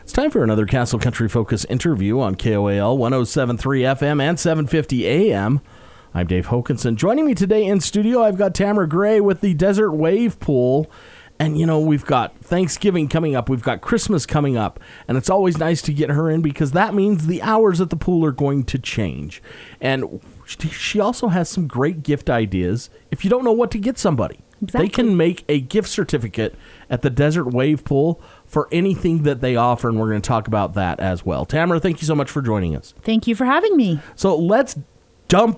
It's time for another Castle Country Focus interview on KOAL 107.3 FM and 750 AM. I'm Dave Hokinson. Joining me today in studio, I've got Tamara Gray with the Desert Wave Pool. And, you know, we've got Thanksgiving coming up. We've got Christmas coming up. And it's always nice to get her in because that means the hours at the pool are going to change. And she also has some great gift ideas if you don't know what to get somebody. Exactly. They can make a gift certificate at the Desert Wave Pool for anything that they offer, and we're going to talk about that as well. Tamara, thank you so much for joining us. Thank you for having me. So let's dive.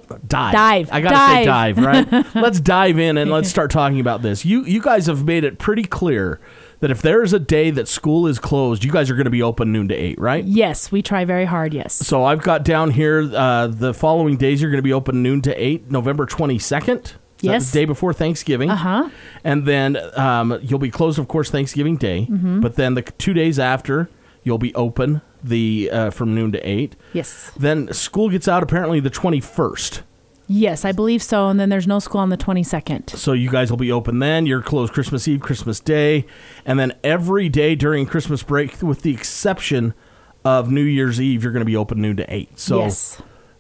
I got to say dive, right? Let's dive in and let's start talking about this. You guys have made it pretty clear that if there's a day that school is closed, you guys are going to be open noon to 8, right? Yes, we try very hard, yes. So I've got down here the following days you're going to be open noon to 8, November 22nd. Yes. The day before Thanksgiving. Uh-huh. And then you'll be closed, of course, Thanksgiving Day. Mm-hmm. But then the 2 days after, you'll be open from noon to 8. Yes. Then school gets out apparently the 21st. Yes, I believe so. And then there's no school on the 22nd. So you guys will be open then. You're closed Christmas Eve, Christmas Day. And then every day during Christmas break, with the exception of New Year's Eve, you're going to be open noon to 8. So yes.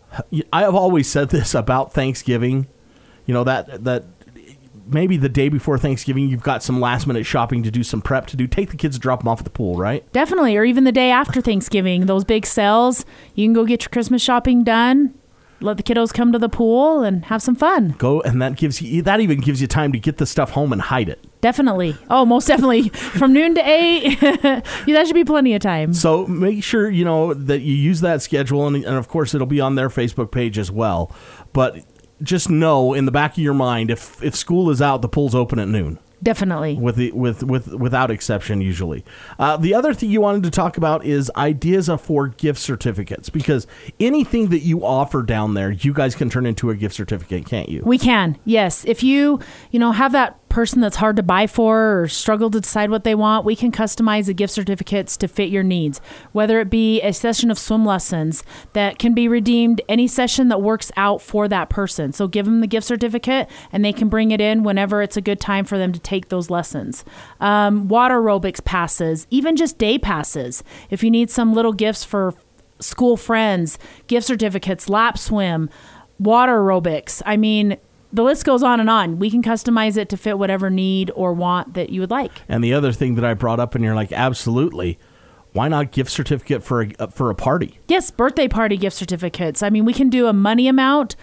I have always said this about Thanksgiving. You know, that maybe the day before Thanksgiving, you've got some last-minute shopping to do, some prep to do. Take the kids, drop them off at the pool, right? Definitely, or even the day after Thanksgiving. Those big sales, you can go get your Christmas shopping done, let the kiddos come to the pool, and have some fun. Go, and that even gives you time to get the stuff home and hide it. Definitely. Oh, most definitely. From noon to 8, that should be plenty of time. So make sure, you know, that you use that schedule, and of course, it'll be on their Facebook page as well. But just know in the back of your mind, if school is out, the pool's open at noon. Definitely. Without exception, usually. The other thing you wanted to talk about is ideas for gift certificates, because anything that you offer down there, you guys can turn into a gift certificate, can't you? We can, yes. If you have that person that's hard to buy for or struggle to decide what they want, we can customize the gift certificates to fit your needs, whether it be a session of swim lessons that can be redeemed, any session that works out for that person. So give them the gift certificate and they can bring it in whenever it's a good time for them to take those lessons. Water aerobics passes, even just day passes. If you need some little gifts for school friends, gift certificates, lap swim, water aerobics. I mean, the list goes on and on. We can customize it to fit whatever need or want that you would like. And the other thing that I brought up, and you're like, absolutely, why not gift certificate for a party? Yes, birthday party gift certificates. I mean, we can do a money amount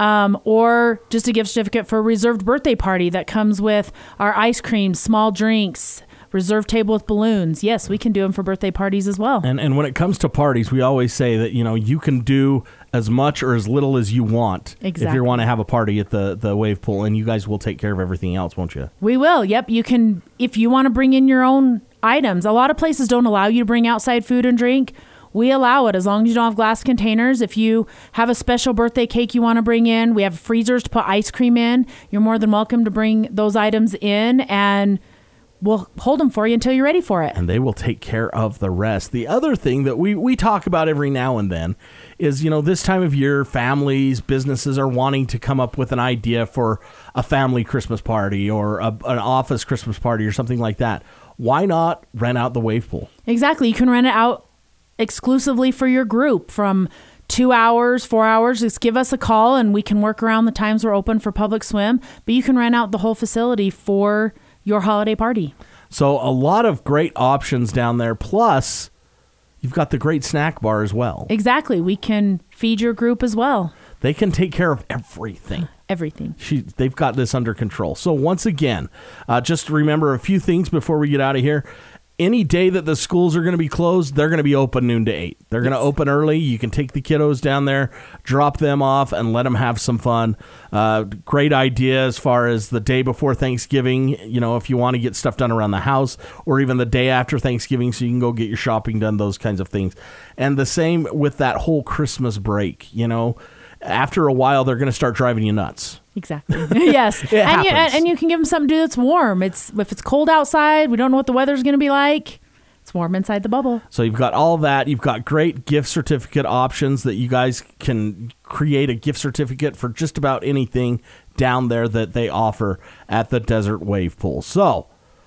or just a gift certificate for a reserved birthday party that comes with our ice cream, small drinks, reserved table with balloons. Yes, we can do them for birthday parties as well. And when it comes to parties, we always say that, you know, you can do as much or as little as you want. Exactly. If you want to have a party at the wave pool, and you guys will take care of everything else, won't you? We will. Yep. You can, if you want to bring in your own items. A lot of places don't allow you to bring outside food and drink. We allow it as long as you don't have glass containers. If you have a special birthday cake you want to bring in, we have freezers to put ice cream in. You're more than welcome to bring those items in, and we'll hold them for you until you're ready for it. And they will take care of the rest. The other thing that we talk about every now and then is, you know, this time of year, families, businesses are wanting to come up with an idea for a family Christmas party or an office Christmas party or something like that. Why not rent out the wave pool? Exactly. You can rent it out exclusively for your group from 2 hours, 4 hours. Just give us a call and we can work around the times we're open for public swim. But you can rent out the whole facility for your holiday party. So a lot of great options down there. Plus, you've got the great snack bar as well. Exactly. We can feed your group as well. They can take care of everything. Everything. They've got this under control. So once again, just remember a few things before we get out of here. Any day that the schools are going to be closed, they're going to be open noon to 8. They're going to open early. You can take the kiddos down there, drop them off, and let them have some fun. Great idea as far as the day before Thanksgiving, you know, if you want to get stuff done around the house, or even the day after Thanksgiving so you can go get your shopping done, those kinds of things. And the same with that whole Christmas break, you know. After a while, they're going to start driving you nuts. Exactly. Yes. And you can give them something to do that's warm. If it's cold outside, we don't know what the weather's going to be like. It's warm inside the bubble. So you've got all that. You've got great gift certificate options that you guys can create a gift certificate for just about anything down there that they offer at the Desert Wave Pool. So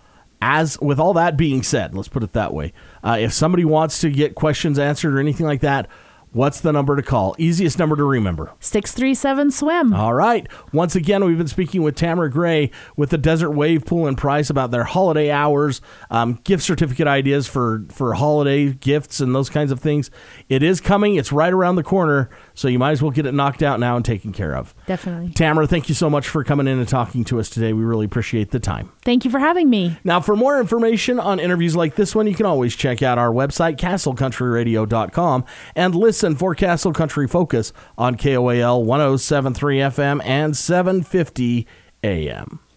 as with all that being said, let's put it that way. If somebody wants to get questions answered or anything like that, what's the number to call? Easiest number to remember. 637-SWIM. All right. Once again, we've been speaking with Tamara Gray with the Desert Wave Pool and Price about their holiday hours, gift certificate ideas for holiday gifts and those kinds of things. It is coming. It's right around the corner, so you might as well get it knocked out now and taken care of. Definitely. Tamara, thank you so much for coming in and talking to us today. We really appreciate the time. Thank you for having me. Now, for more information on interviews like this one, you can always check out our website, castlecountryradio.com, and listen for Castle Country Focus on KOAL 107.3 FM and 750 AM.